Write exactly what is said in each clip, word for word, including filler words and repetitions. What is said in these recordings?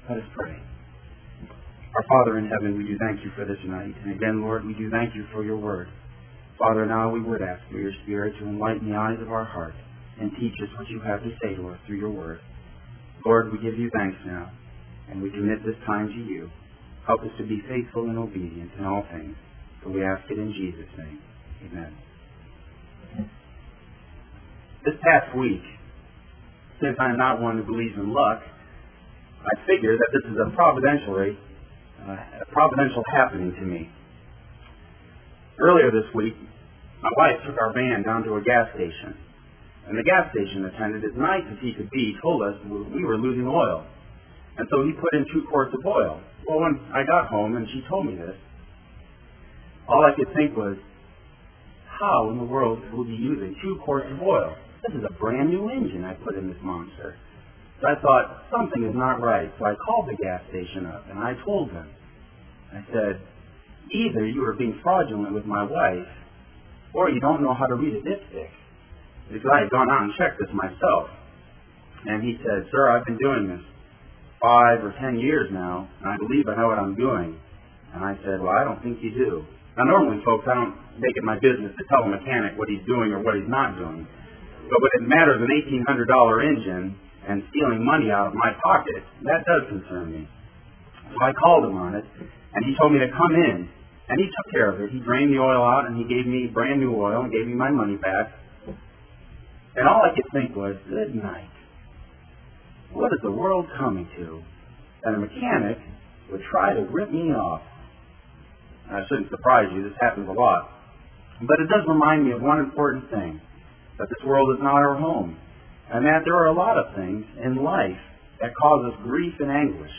Let us pray. Our Father in heaven, we do thank you for this night. And again, Lord, we do thank you for your word. Father, now we would ask for your Spirit to enlighten the eyes of our heart and teach us what you have to say to us through your word. Lord, we give you thanks now, and we commit this time to you. Help us to be faithful and obedient in all things. For we ask it in Jesus' name. Amen. This past week, since I'm not one who believes in luck, I figure that this is a providentially, uh, a providential happening to me. Earlier this week, my wife took our van down to a gas station. And the gas station attendant, as nice as he could be, told us we were losing oil. And so he put in two quarts of oil. Well, when I got home and she told me this, all I could think was, how in the world will you be using two quarts of oil? This is a brand new engine I put in this monster. So I thought, something is not right. So I called the gas station up and I told them. I said, either you are being fraudulent with my wife, or you don't know how to read a dipstick. Because I had gone out and checked this myself. And he said, sir, I've been doing this five or ten years now, and I believe I know what I'm doing. And I said, well, I don't think you do. Now, normally, folks, I don't make it my business to tell a mechanic what he's doing or what he's not doing. But when it matters an eighteen hundred dollars engine and stealing money out of my pocket, that does concern me. So I called him on it, and he told me to come in. And he took care of it. He drained the oil out, and he gave me brand new oil and gave me my money back. And all I could think was, good night. What is the world coming to? That a mechanic would try to rip me off. I shouldn't surprise you. This happens a lot. But it does remind me of one important thing, that this world is not our home, and that there are a lot of things in life that cause us grief and anguish.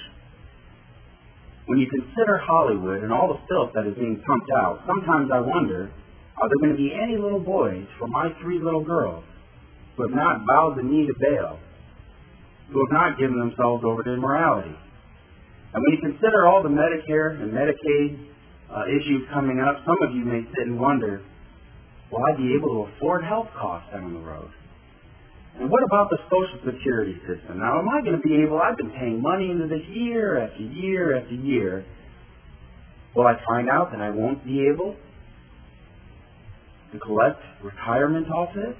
When you consider Hollywood and all the filth that is being pumped out, sometimes I wonder, are there going to be any little boys for my three little girls who have not bowed the knee to Baal, who have not given themselves over to immorality? And when you consider all the Medicare and Medicaid uh, issues coming up, some of you may sit and wonder, will I be able to afford health costs down the road? And what about the Social Security system? Now, am I going to be able, I've been paying money into this year after year after year. Will I find out that I won't be able to collect retirement off this?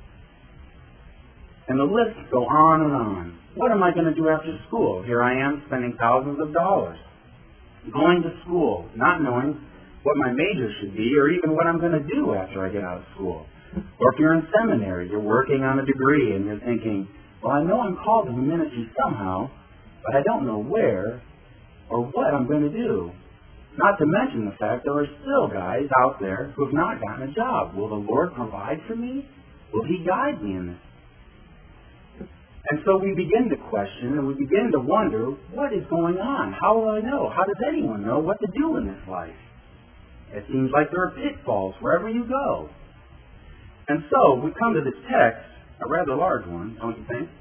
And the list go on and on. What am I going to do after school? Here I am spending thousands of dollars going to school, not knowing what my major should be or even what I'm going to do after I get out of school. Or if you're in seminary, you're working on a degree and you're thinking, well, I know I'm called to the ministry somehow, but I don't know where or what I'm going to do. Not to mention the fact there are still guys out there who have not gotten a job. Will the Lord provide for me? Will He guide me in this? And so we begin to question and we begin to wonder, what is going on? How will I know? How does anyone know what to do in this life? It seems like there are pitfalls wherever you go. And so we come to this text, a rather large one, don't you think?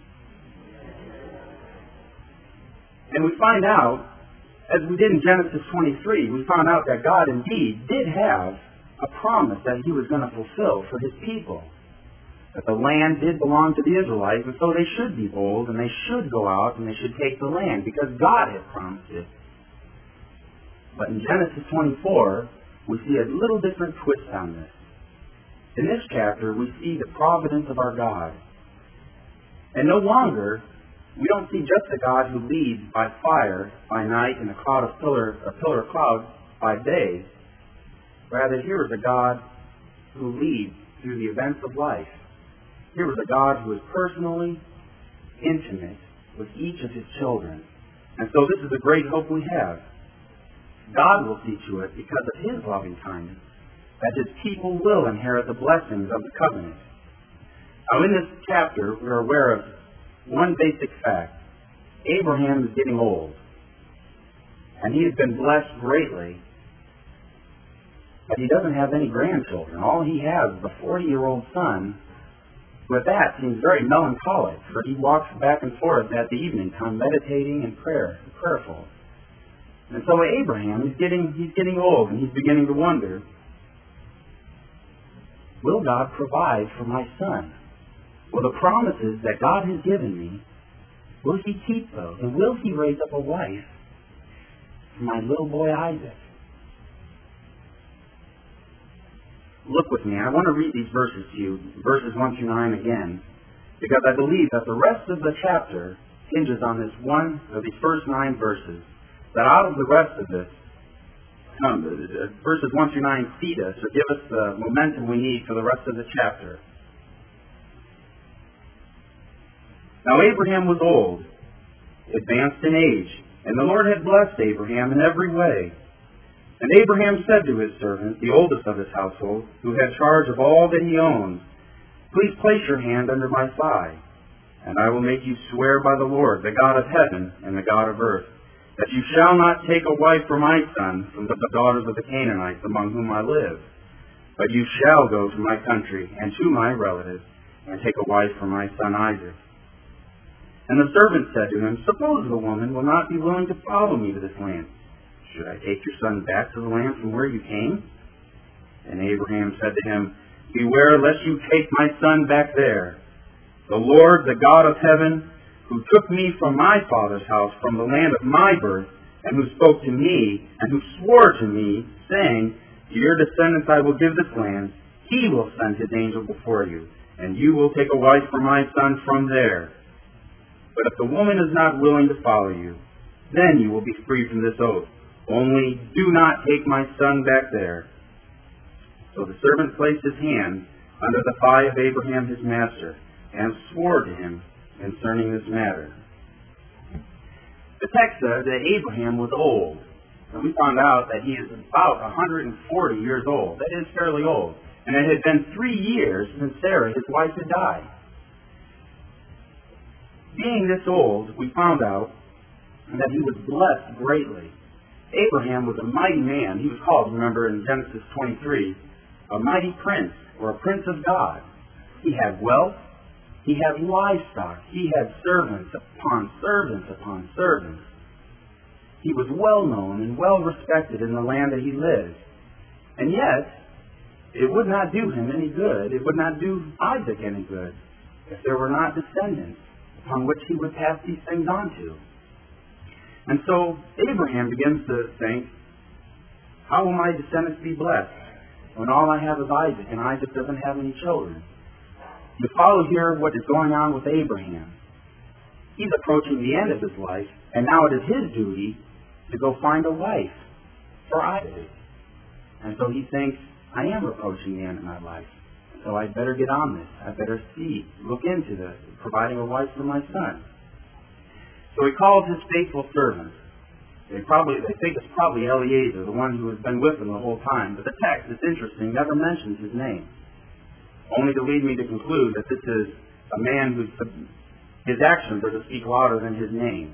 And we find out, as we did in Genesis twenty-three, we found out that God indeed did have a promise that He was going to fulfill for His people. That the land did belong to the Israelites, and so they should be bold, and they should go out, and they should take the land, because God had promised it. But in Genesis twenty-four, we see a little different twist on this. In this chapter, we see the providence of our God. And no longer, we don't see just a God who leads by fire by night and a cloud of pillar, a pillar of cloud by day. Rather, here is a God who leads through the events of life. Here is a God who is personally intimate with each of His children. And so this is a great hope we have. God will see to it, because of His loving kindness, that His people will inherit the blessings of the covenant. Now, in this chapter, we are aware of one basic fact. Abraham is getting old, and he has been blessed greatly, but he doesn't have any grandchildren. All he has is a forty-year-old son, who at that seems very melancholic, for he walks back and forth at the evening time, meditating and prayer, prayerful. And so Abraham, he's getting, he's getting old, and he's beginning to wonder, will God provide for my son? Will the promises that God has given me, Will he keep those? And will he raise up a wife for my little boy Isaac? Look with me. I want to read these verses to you, verses one through nine again, because I believe that the rest of the chapter hinges on this one, or these first nine verses, that out of the rest of this, um, verses one through nine feed us, or give us the momentum we need for the rest of the chapter. Now Abraham was old, advanced in age, and the Lord had blessed Abraham in every way. And Abraham said to his servant, the oldest of his household, who had charge of all that he owned, Please place your hand under my thigh, and I will make you swear by the Lord, the God of heaven and the God of earth, that you shall not take a wife for my son from the daughters of the Canaanites among whom I live, but you shall go to my country and to my relatives, and take a wife for my son Isaac. And the servant said to him, Suppose the woman will not be willing to follow me to this land. Should I take your son back to the land from where you came? And Abraham said to him, Beware lest you take my son back there. The Lord, the God of heaven, who took me from my father's house, from the land of my birth, and who spoke to me, and who swore to me, saying, To your descendants I will give this land, he will send his angel before you, and you will take a wife for my son from there. But if the woman is not willing to follow you, then you will be free from this oath. Only do not take my son back there. So the servant placed his hand under the thigh of Abraham his master, and swore to him concerning this matter. The text says that Abraham was old, and we found out that he is about one hundred forty years old. That is fairly old. And it had been three years since Sarah, his wife, had died. Being this old, we found out that he was blessed greatly. Abraham was a mighty man. He was called, remember in Genesis twenty-three, a mighty prince, or a prince of God. He had wealth. He had livestock. He had servants upon servants upon servants. He was well known and well respected in the land that he lived. And yet, it would not do him any good. It would not do Isaac any good if there were not descendants upon which he would pass these things on to. And so Abraham begins to think, how will my descendants be blessed when all I have is Isaac and Isaac doesn't have any children? You follow here what is going on with Abraham. He's approaching the end of his life, and now it is his duty to go find a wife for Isaac. And so he thinks, I am approaching the end of my life, so I'd better get on this. I'd better see, look into this, providing a wife for my son. So he calls his faithful servant. They probably they think it's probably Eliezer, the one who has been with him the whole time. But the text, it's interesting, never mentions his name, only to lead me to conclude that this is a man whose his actions are to speak louder than his name.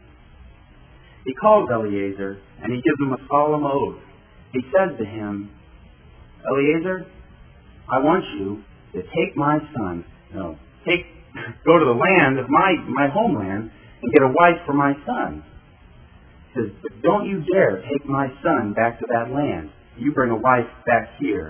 He calls Eliezer, and he gives him a solemn oath. He says to him, Eliezer, I want you to take my son, no, take, go to the land of my, my homeland and get a wife for my son. He says, but don't you dare take my son back to that land. You bring a wife back here.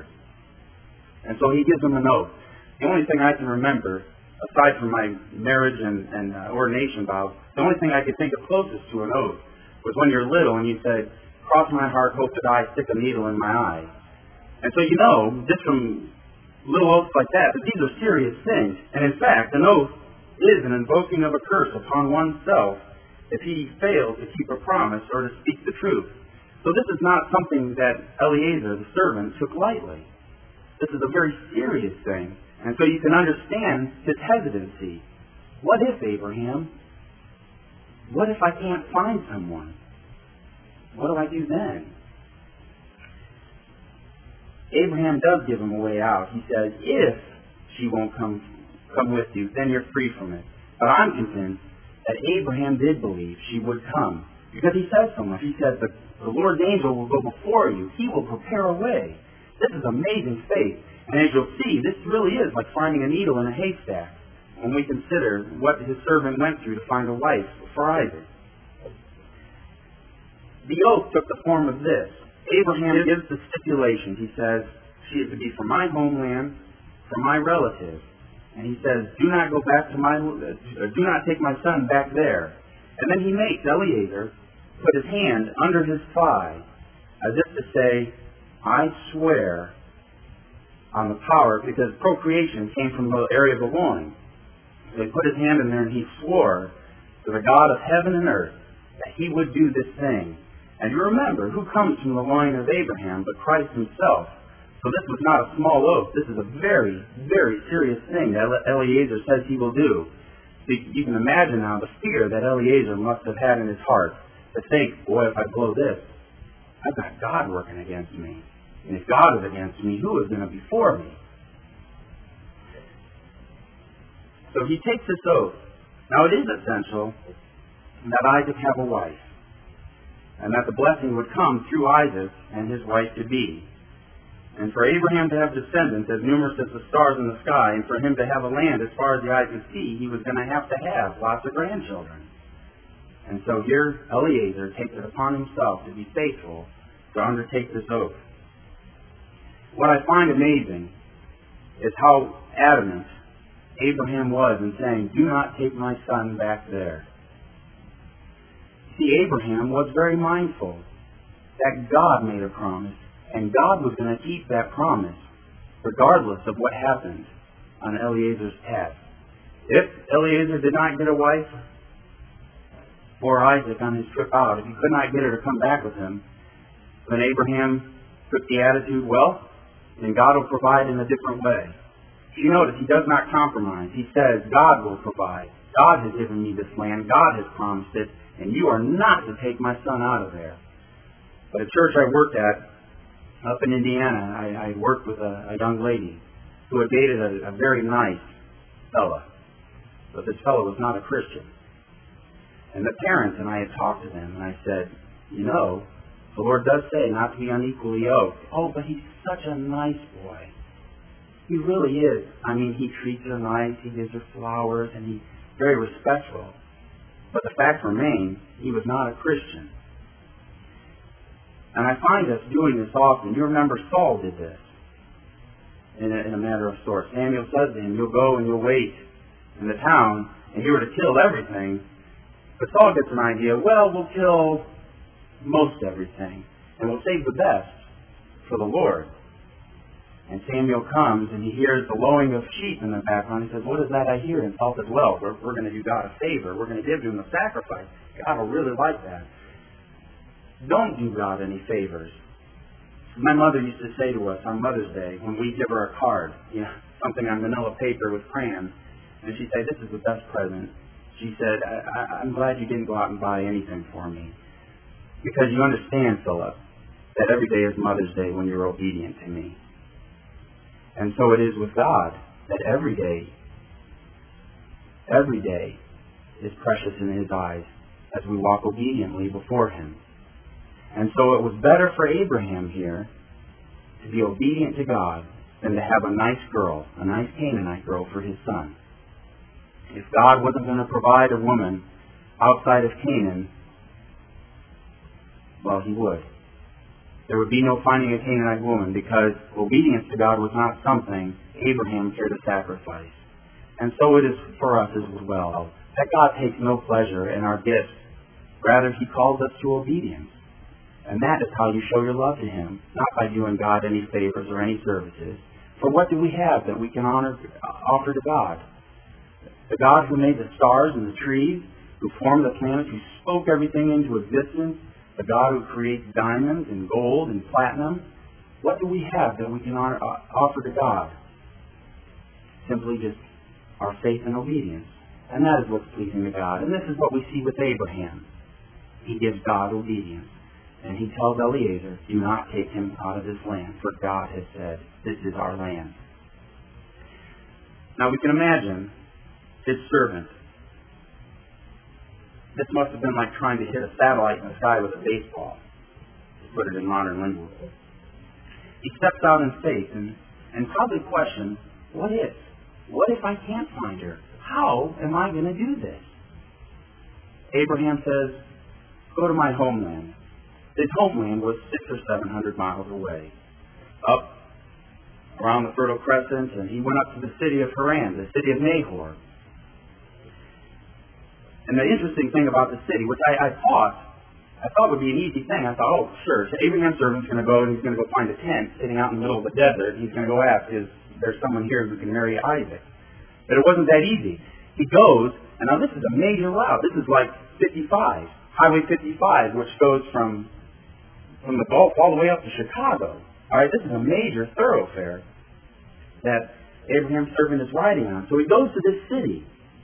And so he gives him an oath. The only thing I can remember, aside from my marriage and, and uh, ordination vows, the only thing I could think of closest to an oath was when you're little and you said, cross my heart, hope to die, stick a needle in my eye. And so you know, just from little oaths like that, that these are serious things. And in fact, an oath is an invoking of a curse upon oneself if he fails to keep a promise or to speak the truth. So this is not something that Eliezer, the servant, took lightly. This is a very serious thing. And so you can understand his hesitancy. What if, Abraham? What if I can't find someone? What do I do then? Abraham does give him a way out. He says, if she won't come come with you, then you're free from it. But I'm convinced that Abraham did believe she would come, because he says so much. He says, the, the Lord's angel will go before you. He will prepare a way. This is amazing faith. And as you'll see, this really is like finding a needle in a haystack when we consider what his servant went through to find a wife for Isaac. The oath took the form of this. Abraham gives the stipulations. He says, she is to be from my homeland, from my relatives. And he says, do not go back to my, uh, do not take my son back there. And then he makes Eliezer put his hand under his thigh, as if to say, I swear on the power, because procreation came from the area of the loin. So he put his hand in there and he swore to the God of heaven and earth that he would do this thing. And you remember, who comes from the line of Abraham but Christ himself? So this was not a small oath. This is a very, very serious thing that Eliezer says he will do. So you can imagine now the fear that Eliezer must have had in his heart to think, boy, if I blow this, I've got God working against me. And if God is against me, who is going to be for me? So he takes this oath. Now it is essential that Isaac have a wife, and that the blessing would come through Isaac and his wife to be. And for Abraham to have descendants as numerous as the stars in the sky, and for him to have a land as far as the eye could see, he was going to have to have lots of grandchildren. And so here Eliezer takes it upon himself to be faithful to undertake this oath. What I find amazing is how adamant Abraham was in saying, do not take my son back there. See, Abraham was very mindful that God made a promise, and God was going to keep that promise regardless of what happened on Eliezer's test. If Eliezer did not get a wife for Isaac on his trip out, if he could not get her to come back with him, then Abraham took the attitude, well, then God will provide in a different way. You notice he does not compromise. He says, God will provide. God has given me this land. God has promised it, and you are not to take my son out of there. But a church I worked at up in Indiana, I, I worked with a, a young lady who had dated a, a very nice fella. But this fellow was not a Christian. And the parents and I had talked to them, and I said, you know, the Lord does say not to be unequally yoked. Oh, but he's such a nice boy. He really is. I mean, he treats her nice, he gives her flowers, and he's very respectful. But the fact remains, he was not a Christian. And I find us doing this often. You remember Saul did this in a, in a matter of sorts. Samuel says to him, you'll go and you'll wait in the town, and you were to kill everything. But Saul gets an idea, well, we'll kill most everything, and we'll save the best for the Lord. And Samuel comes, and he hears the lowing of sheep in the background. He says, what is that I hear? And Saul says, well, we're, we're going to do God a favor. We're going to give him a sacrifice. God will really like that. Don't do God any favors. My mother used to say to us on Mother's Day, when we give her a card, you know, something on manila paper with crayons, and she'd say, this is the best present. She said, I, I, I'm glad you didn't go out and buy anything for me. Because you understand, Philip, that every day is Mother's Day when you're obedient to me. And so it is with God, that every day, every day is precious in his eyes as we walk obediently before him. And so it was better for Abraham here to be obedient to God than to have a nice girl, a nice Canaanite girl for his son. If God wasn't going to provide a woman outside of Canaan, well, he would. There would be no finding a Canaanite woman because obedience to God was not something Abraham cared to sacrifice. And so it is for us as well, that God takes no pleasure in our gifts. Rather, he calls us to obedience. And that is how you show your love to him, not by doing God any favors or any services. For what do we have that we can honor, offer to God? The God who made the stars and the trees, who formed the planets, who spoke everything into existence, the God who creates diamonds and gold and platinum. What do we have that we can honor, uh, offer to God? Simply just our faith and obedience. And that is what's pleasing to God. And this is what we see with Abraham. He gives God obedience. And he tells Eliezer, do not take him out of this land, for God has said, this is our land. Now we can imagine his servant. This must have been like trying to hit a satellite in the sky with a baseball, to put it in modern lingo. He steps out in faith and, and probably questions, what if? What if I can't find her? How am I going to do this? Abraham says, go to my homeland. His homeland was six or seven hundred miles away, up around the Fertile Crescent, and he went up to the city of Haran, the city of Nahor. And the interesting thing about the city, which I, I thought, I thought would be an easy thing. I thought, oh, sure, so Abraham's servant's going to go and he's going to go find a tent sitting out in the middle of the desert. He's going to go ask, is there someone here who can marry Isaac? But it wasn't that easy. He goes, and now this is a major route. This is like fifty-five, Highway fifty-five, which goes from from the Gulf all the way up to Chicago. All right, this is a major thoroughfare that Abraham's servant is riding on. So he goes to this city.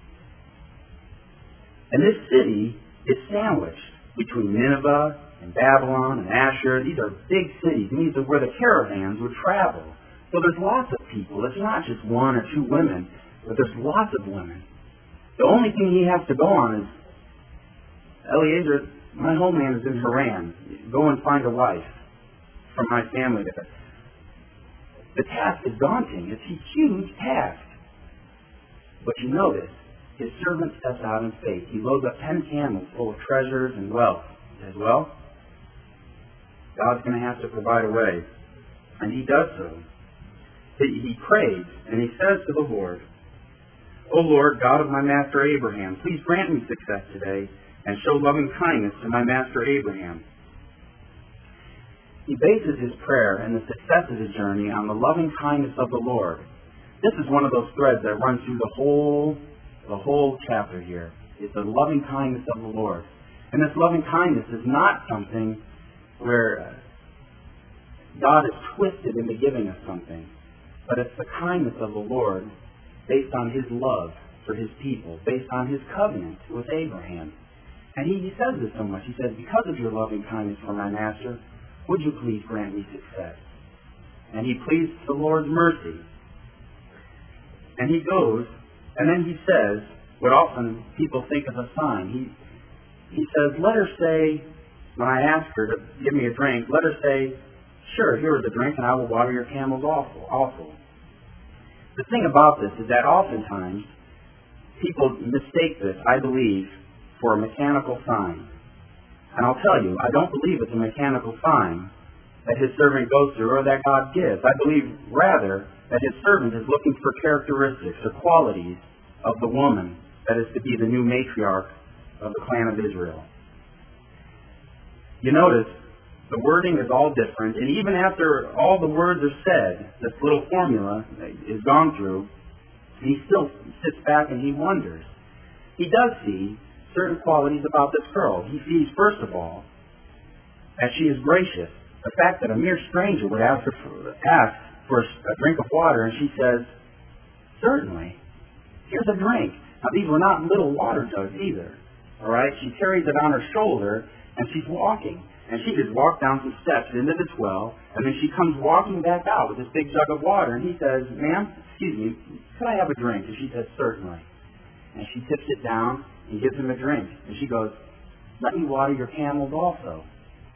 And this city is sandwiched between Nineveh and Babylon and Ashur. These are big cities. And these are where the caravans would travel. So there's lots of people. It's not just one or two women, but there's lots of women. The only thing he has to go on is, Eliezer, my homeland is in Haran. Go and find a wife from my family there. The task is daunting. It's a huge task. But you notice, his servant steps out in faith. He loads up ten camels full of treasures and wealth. He says, well, God's going to have to provide a way. And he does so. He, he prays, and he says to the Lord, O Lord, God of my master Abraham, please grant me success today and show loving kindness to my master Abraham. He bases his prayer and the success of his journey on the loving kindness of the Lord. This is one of those threads that runs through the whole, the whole chapter here. It's the loving kindness of the Lord. And this loving kindness is not something where God is twisted into giving us something, but it's the kindness of the Lord based on his love for his people, based on his covenant with Abraham. And he, he says this so much. He says, because of your loving kindness for my master, would you please grant me success? And he pleads the Lord's mercy. And he goes, and then he says what often people think is a sign. He he says, let her say, when I ask her to give me a drink, let her say, sure, here is a drink, and I will water your camels also. also. The thing about this is that oftentimes people mistake this, I believe, for a mechanical sign. And I'll tell you, I don't believe it's a mechanical sign that his servant goes through or that God gives. I believe, rather, that his servant is looking for characteristics or qualities of the woman that is to be the new matriarch of the clan of Israel. You notice the wording is all different, and even after all the words are said, this little formula is gone through, he still sits back and he wonders. He does see certain qualities about this girl. He sees, first of all, that she is gracious. The fact that a mere stranger would ask her for, ask for a drink of water, and she says, certainly, here's a drink. Now, these were not little water jugs either. All right? She carries it on her shoulder, and she's walking. And she just walked down some steps into this well, and then she comes walking back out with this big jug of water, and he says, ma'am, excuse me, could I have a drink? And she says, certainly. And she tips it down and gives him a drink. And she goes, let me water your camels also.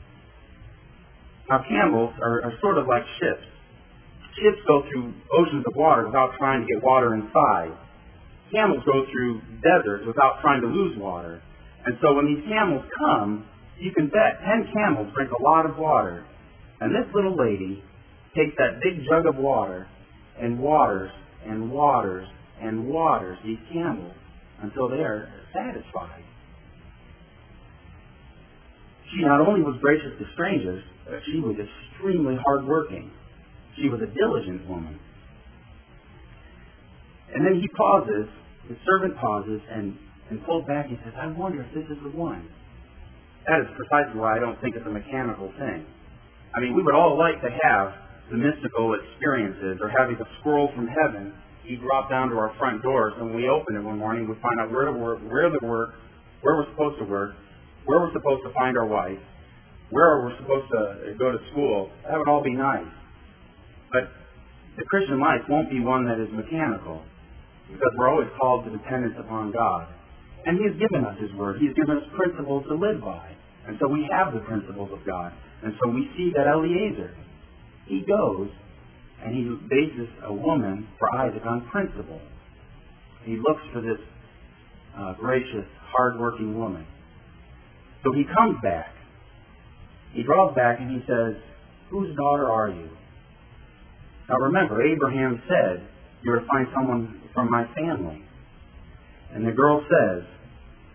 Now, camels are, are sort of like ships. Ships go through oceans of water without trying to get water inside. Camels go through deserts without trying to lose water. And so when these camels come, you can bet ten camels drink a lot of water. And this little lady takes that big jug of water and waters and waters and waters these camels until they are satisfied. She not only was gracious to strangers, but she was extremely hardworking. She was a diligent woman. And then he pauses, the servant pauses, and, and pulls back and says, I wonder if this is the one. That is precisely why I don't think it's a mechanical thing. I mean, we would all like to have the mystical experiences, or having a scroll from heaven, he dropped down to our front door, so when we open it one morning, we find out where to work, where to work, where we're supposed to work, where we're supposed to find our wife, where we're supposed to go to school. That would all be nice. But the Christian life won't be one that is mechanical, because we're always called to dependence upon God. And he has given us his word. He has given us principles to live by. And so we have the principles of God. And so we see that Eliezer, he goes and he bases a woman for Isaac on principle. He looks for this uh, gracious, hard-working woman. So he comes back. He draws back and he says, whose daughter are you? Now remember, Abraham said, you're to find someone from my family. And the girl says,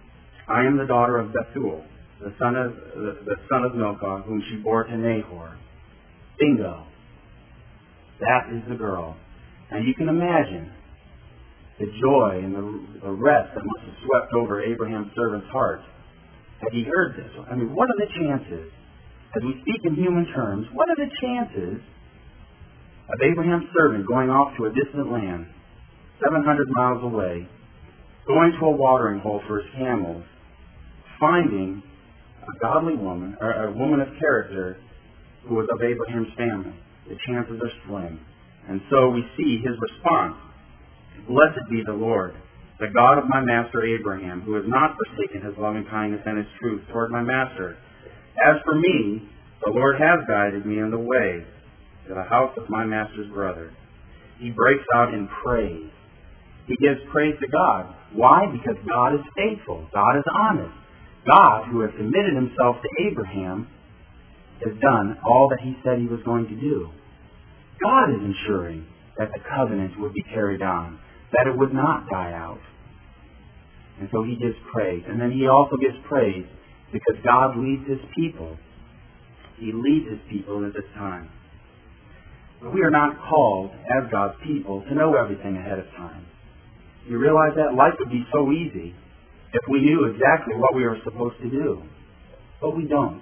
I am the daughter of Bethuel, the son of the, the son of Milcah, whom she bore to Nahor. Bingo. That is the girl. And you can imagine the joy and the, the rest that must have swept over Abraham's servant's heart had he heard this. I mean, what are the chances, as we speak in human terms, what are the chances of Abraham's servant going off to a distant land, seven hundred miles away, going to a watering hole for his camels, finding a godly woman, or a woman of character who was of Abraham's family? The chances are slim. And so we see his response. Blessed be the Lord, the God of my master Abraham, who has not forsaken his loving kindness and his truth toward my master. As for me, the Lord has guided me in the way to the house of my master's brother. He breaks out in praise. He gives praise to God. Why? Because God is faithful. God is honest. God, who has committed himself to Abraham, has done all that he said he was going to do. God is ensuring that the covenant would be carried on, that it would not die out. And so he gives praise. And then he also gives praise because God leads his people. He leads his people at this time. But we are not called, as God's people, to know everything ahead of time. You realize that life would be so easy if we knew exactly what we were supposed to do. But we don't.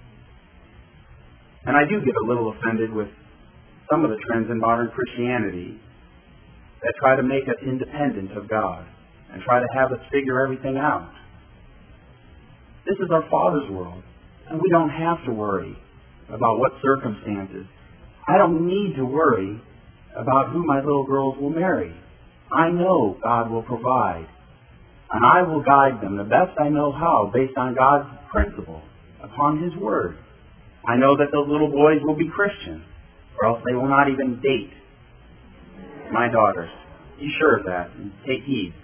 And I do get a little offended with some of the trends in modern Christianity that try to make us independent of God and try to have us figure everything out. This is our Father's world, and we don't have to worry about what circumstances. I don't need to worry about who my little girls will marry. I know God will provide, and I will guide them the best I know how based on God's principle, upon his word. I know that those little boys will be Christians, or else they will not even date my daughters. Be sure of that, and take heed.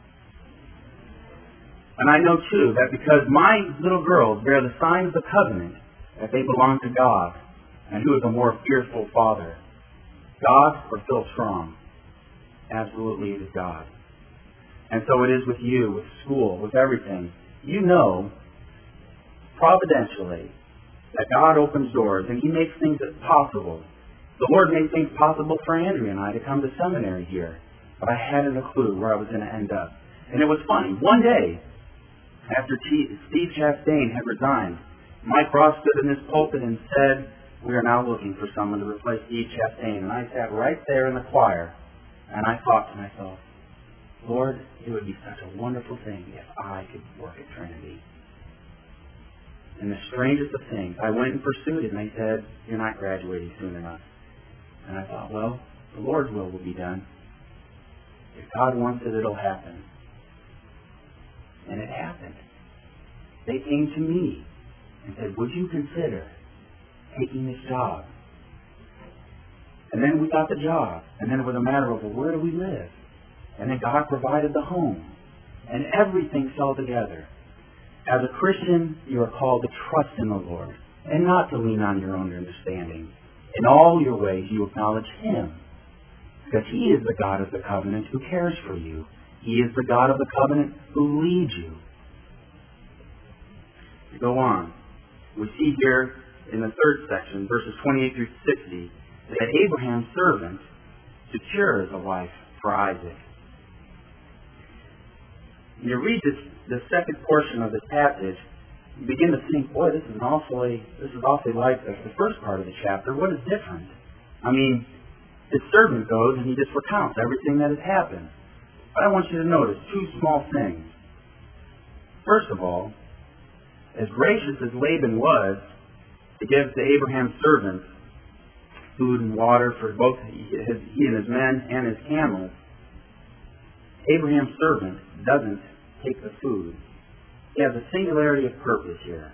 And I know, too, that because my little girls bear the sign of the covenant, that they belong to God, and who is a more fearful father, God or Phil Strong? Absolutely, it is God. And so it is with you, with school, with everything. You know, providentially, that God opens doors and he makes things possible. The Lord made things possible for Andrea and I to come to seminary here. But I hadn't a clue where I was going to end up. And it was funny. One day, after Steve Chastain had resigned, Mike Ross stood in this pulpit and said, "We are now looking for someone to replace Steve Chastain." And I sat right there in the choir, and I thought to myself, Lord, it would be such a wonderful thing if I could work at Trinity. And the strangest of things, I went and pursued it, and they said, "You're not graduating soon enough." And I thought, well, the Lord's will will be done. If God wants it, it'll happen. And it happened. They came to me and said, "Would you consider taking this job?" And then we got the job. And then it was a matter of, well, where do we live? And then God provided the home. And everything fell together. As a Christian, you are called to trust in the Lord and not to lean on your own understanding. In all your ways, you acknowledge him, because he is the God of the covenant who cares for you. He is the God of the covenant who leads you. To go on, we see here in the third section, verses twenty-eight through sixty, that Abraham's servant secures a wife for Isaac. You read this, the second portion of this passage, you begin to think, boy, this is awfully, this is awfully like the, the first part of the chapter. What is different? I mean, his servant goes and he just recounts everything that has happened. But I want you to notice two small things. First of all, as gracious as Laban was to give to Abraham's servants food and water for both his, he and his men and his camels, Abraham's servant doesn't take the food. He has a singularity of purpose here.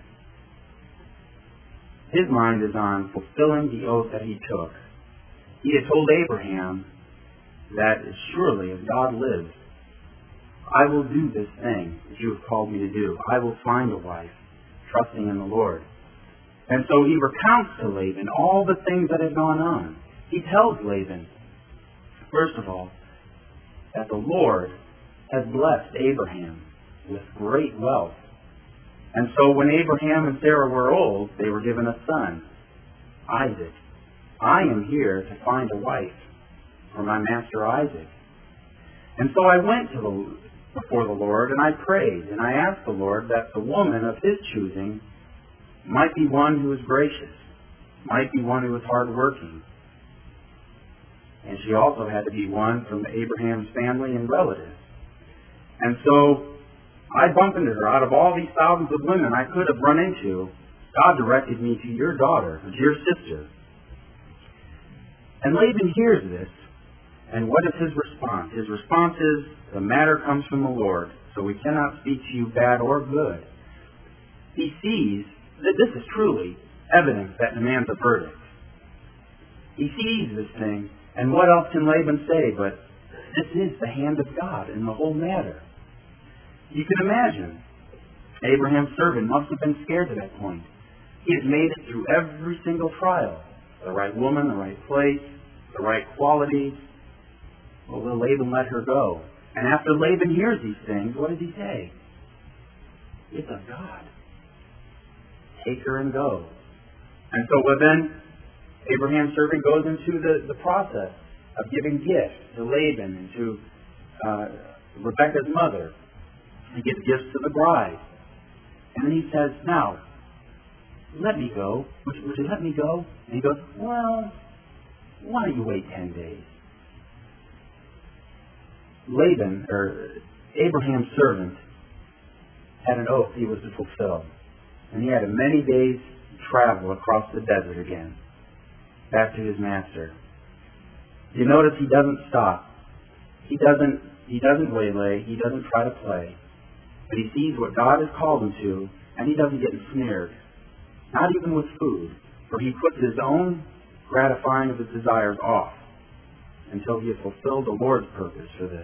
His mind is on fulfilling the oath that he took. He had told Abraham that as surely as God lives, I will do this thing that you have called me to do. I will find a wife, trusting in the Lord. And so he recounts to Laban all the things that had gone on. He tells Laban, first of all, that the Lord has blessed Abraham with great wealth. And so when Abraham and Sarah were old, they were given a son, Isaac. I am here to find a wife for my master Isaac. And so I went to the, before the Lord, and I prayed, and I asked the Lord that the woman of his choosing might be one who is gracious, might be one who is hardworking. And she also had to be one from Abraham's family and relatives. And so I bumped into her. Out of all these thousands of women I could have run into, God directed me to your daughter, to your sister. And Laban hears this, and what is his response? His response is, the matter comes from the Lord, so we cannot speak to you bad or good. He sees that this is truly evidence that demands a verdict. He sees this thing, and what else can Laban say but, this is the hand of God in the whole matter. You can imagine, Abraham's servant must have been scared to that point. He had made it through every single trial. The right woman, the right place, the right qualities. Well, will Laban let her go? And after Laban hears these things, what does he say? It's of God. Take her and go. And so well, then Abraham's servant goes into the, the process of giving gifts to Laban and to uh, Rebekah's mother. He gives gifts to the bride. And then he says, now, let me go. Would you, would you let me go? And he goes, well, why don't you wait ten days? Laban, or Abraham's servant, had an oath he was to fulfill. And he had a many days travel across the desert again, back to his master. You notice he doesn't stop. He doesn't, he doesn't waylay. He doesn't try to play. But he sees what God has called him to, and he doesn't get ensnared. Not even with food, for he puts his own gratifying of his desires off until he has fulfilled the Lord's purpose for this.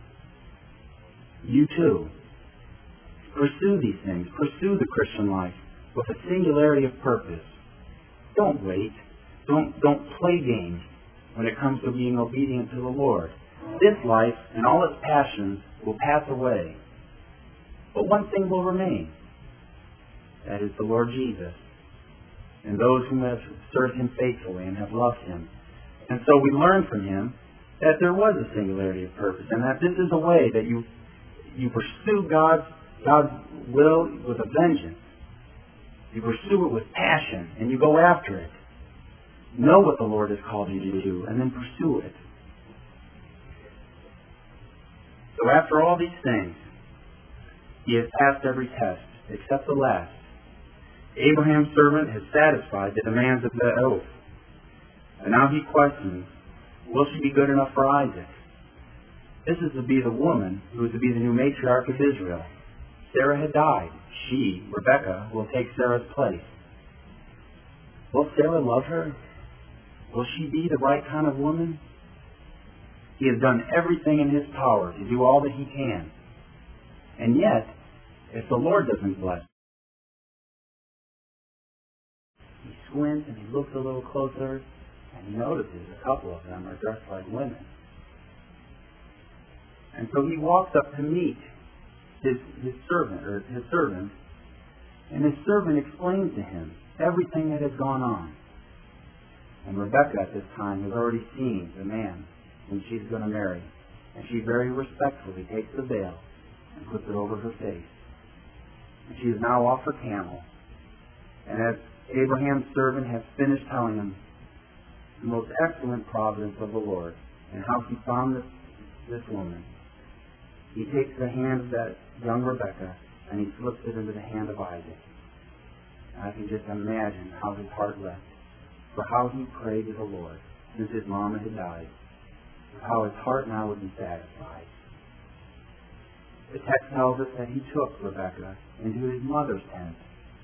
You too, pursue these things. Pursue the Christian life with a singularity of purpose. Don't wait. Don't, don't play games when it comes to being obedient to the Lord. This life and all its passions will pass away. But one thing will remain. That is the Lord Jesus and those who have served him faithfully and have loved him. And so we learn from him that there was a singularity of purpose, and that this is a way that you you pursue God's God's will with a vengeance. You pursue it with passion, and you go after it. Know what the Lord has called you to do, and then pursue it. So after all these things, he has passed every test, except the last. Abraham's servant has satisfied the demands of the oath. And now he questions, will she be good enough for Isaac? This is to be the woman who is to be the new matriarch of Israel. Sarah had died. She, Rebekah, will take Sarah's place. Will Sarah love her? Will she be the right kind of woman? He has done everything in his power to do all that he can. And yet, if the Lord doesn't bless, he squints and he looks a little closer, and he notices a couple of them are dressed like women. And so he walks up to meet his, his servant, or his servant, and his servant explains to him everything that has gone on. And Rebekah at this time has already seen the man whom she's going to marry, and she very respectfully takes the veil and puts it over her face. And she is now off her camel. And as Abraham's servant has finished telling him the most excellent providence of the Lord and how he found this, this woman, he takes the hand of that young Rebekah and he slips it into the hand of Isaac. And I can just imagine how his heart leapt, for how he prayed to the Lord since his mama had died, how his heart now would be satisfied. The text tells us that he took Rebekah into his mother's tent,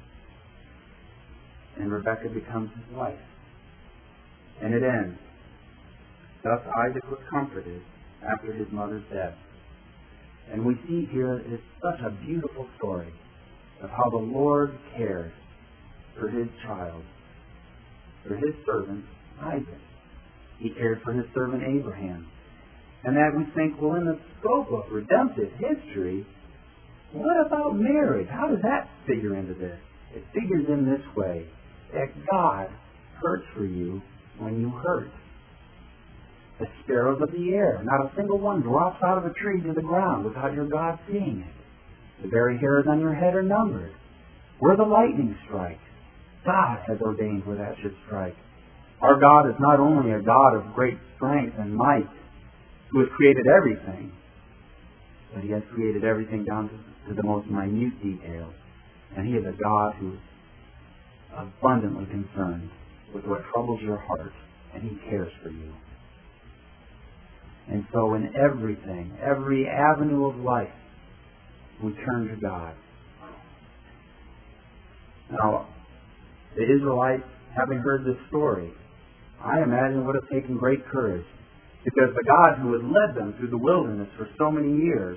and Rebekah becomes his wife. And it ends. Thus Isaac was comforted after his mother's death. And we see here is such a beautiful story of how the Lord cares for his child, for his servant Isaac. He cared for his servant Abraham. And that we think, well, in the scope of redemptive history, What about marriage? How does that figure into this? It figures in this way, that God hurts for you when you hurt. The sparrows of the air, not a single one drops out of a tree to the ground without your God seeing it. The very hairs on your head are numbered. Where the lightning strikes, God has ordained where that should strike. Our God is not only a God of great strength and might, who has created everything, but He has created everything down to, to the most minute details. And He is a God who is abundantly concerned with what troubles your heart, and He cares for you. And so in everything, every avenue of life, we turn to God. Now, the Israelites, having heard this story, I imagine would have taken great courage, because the God who had led them through the wilderness for so many years,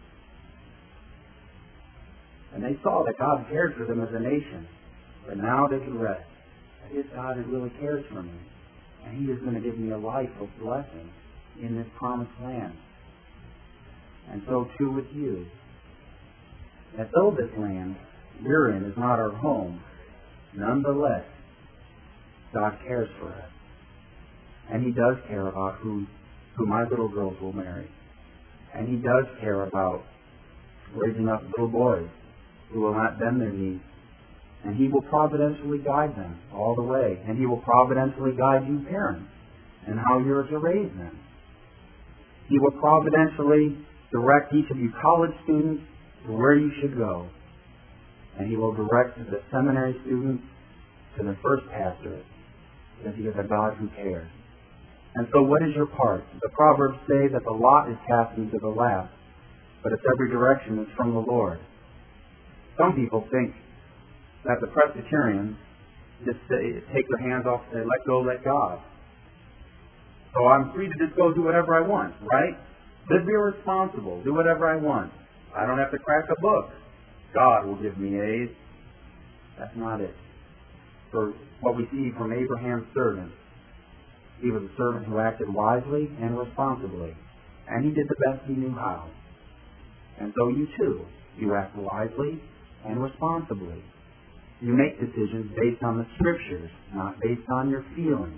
and they saw that God cared for them as a nation, but now they could rest. His God who really cares for me, and He is going to give me a life of blessing in this promised land. And so too with you. That though this land we're in is not our home, nonetheless, God cares for us. And He does care about who, who my little girls will marry. And He does care about raising up little boys who will not bend their knees. And He will providentially guide them all the way. And He will providentially guide you parents and how you're to raise them. He will providentially direct each of you college students to where you should go. And He will direct the seminary students to their first pastorate, because He is a God who cares. And so what is your part? The Proverbs say that the lot is cast into the lap, but its every direction is from the Lord. Some people think that the Presbyterians just say, take their hands off and say, let go, let God. So I'm free to just go do whatever I want, right? Just be responsible. Do whatever I want. I don't have to crack a book. God will give me A's. That's not it. For what we see from Abraham's servant, he was a servant who acted wisely and responsibly, and he did the best he knew how. And so you too, you act wisely and responsibly. You make decisions based on the Scriptures, not based on your feelings.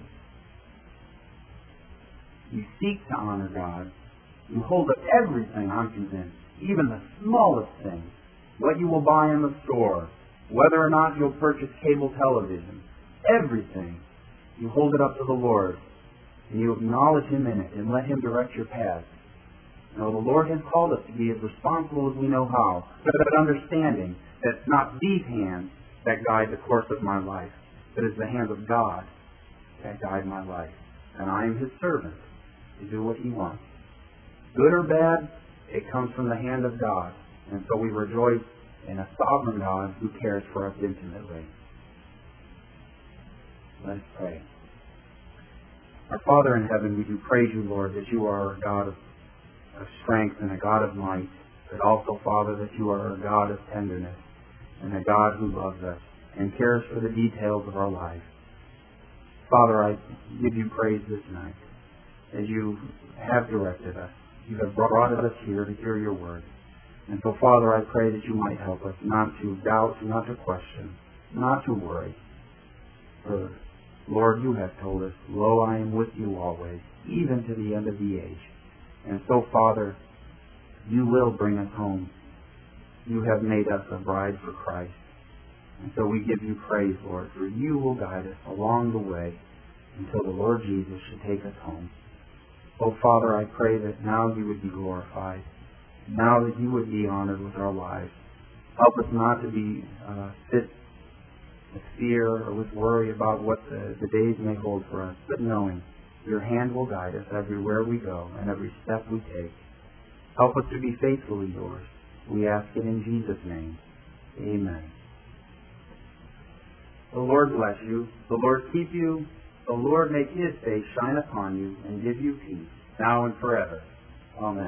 You seek to honor God. You hold up everything, I'm convinced, even the smallest things, what you will buy in the store, whether or not you'll purchase cable television, everything. You hold it up to the Lord, and you acknowledge Him in it, and let Him direct your path. Now, the Lord has called us to be as responsible as we know how, but understanding that it's not these hands that guide the course of my life, but it's the hands of God that guide my life. And I am His servant to do what He wants. Good or bad, it comes from the hand of God. And so we rejoice in a sovereign God who cares for us intimately. Let's pray. Our Father in heaven, we do praise You, Lord, that You are a God of, of strength and a God of might, but also, Father, that You are a God of tenderness and a God who loves us and cares for the details of our life. Father, I give You praise this night as You have directed us. You have brought us here to hear Your word. And so, Father, I pray that You might help us not to doubt, not to question, not to worry. For, Lord, You have told us, lo, I am with you always, even to the end of the age. And so, Father, You will bring us home. You have made us a bride for Christ. And so we give You praise, Lord, for You will guide us along the way until the Lord Jesus should take us home. Oh, Father, I pray that now You would be glorified, now that You would be honored with our lives. Help us not to be uh, fit with fear or with worry about what the, the days may hold for us, but knowing Your hand will guide us everywhere we go and every step we take. Help us to be faithfully Yours. We ask it in Jesus' name. Amen. The Lord bless you. The Lord keep you. The Lord make His face shine upon you and give you peace, now and forever. Amen.